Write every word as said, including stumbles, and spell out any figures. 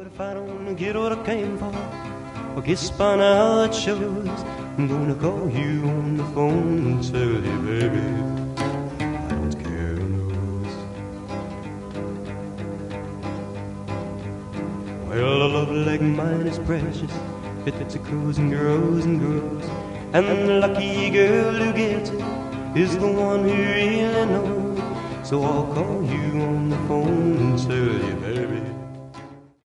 But if I don't get what I came for, I guess by now it shows. I'm gonna call you on the phone and tell you, baby, I don't care who knows. Well, a love like mine is precious. It grows and grows and grows, and the lucky girl who gets it is the one who really knows. So I'll call you on the phone and tell you, baby,